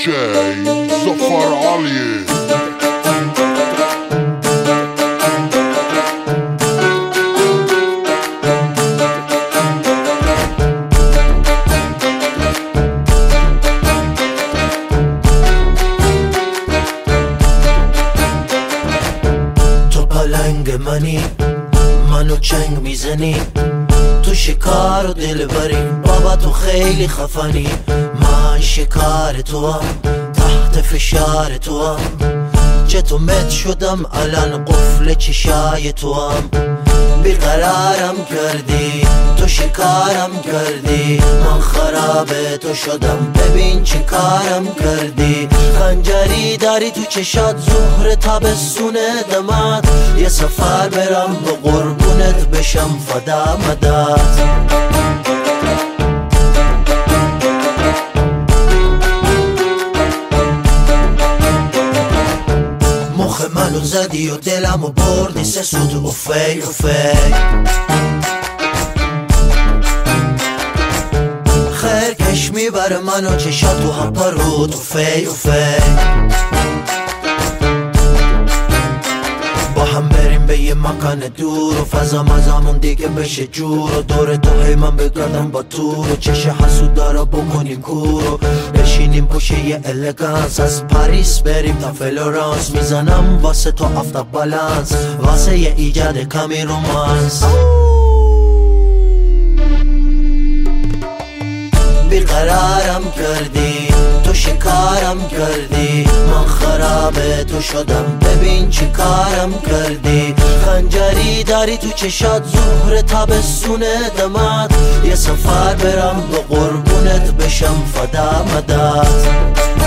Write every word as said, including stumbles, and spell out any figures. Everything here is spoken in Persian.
جی ظفر علی. تو پلنگ منی، منو چنگ میزنی، تو شکار و دلبری، بابا تو خیلی خفنی. من شکار تو هم، تحت فشار تو هم، چه تو مت شدم الان قفل چشای تو هم. بیقرارم کردی، تو شکارم کردی، من خراب تو شدم، ببین چه کارم کردی. خنجری داری تو چشات، ظهر تابستون دمات، یه سفر برم به قربونت بشم فدا مدات. مخ منو زدی و دلمو بردی سه سوت اوفی اوفی. خیر کش میبره منو چشات تو هم پرود اوفی اوفی. با هم بریم به یه مکان دور و فضا مزامون دیگه بشه جور و دور تو هی من بگردم با تور و چش حسود دارا بکنیم کور و بشینیم پشه یه الگانس. از پاریس بریم تا فلورانس، میزنم واسه تو آفتاب بالانس، واسه یه ایجاد کمی رومانس. بیقرارم کردی، تو شکارم کردی، من خراب تو شدم، ببین چی کارم کردی. خنجری داری تو چشات، ظهر تابستون دمات، یه سفر برم به قربونت بشم فدا مدات.